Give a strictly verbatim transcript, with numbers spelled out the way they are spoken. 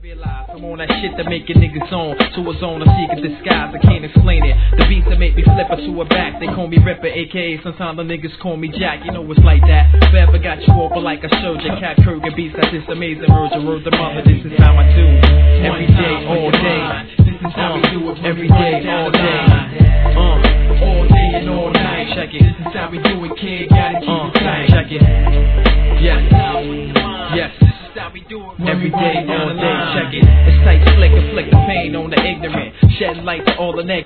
Realize I'm on that shit that make your niggas on. To a zone of secret disguise, I can't explain it. The beats that make me flip her to her back. They call me Ripper, aka sometimes the niggas call me Jack. You know it's like that. Forever got you off like a soldier. Cat Kroger beats like this amazing merger. Word the mother, this is how I do. Every day, all day. This is how we do it. Every day, all day. Uh, all day and all night. Check it. This is how we do it, kid. Gotta keep it tight. Check it. Yes. Yes. Every day, all day, check it. It's tight, slick, and flick the pain on the ignorant. Shed light to all the negative.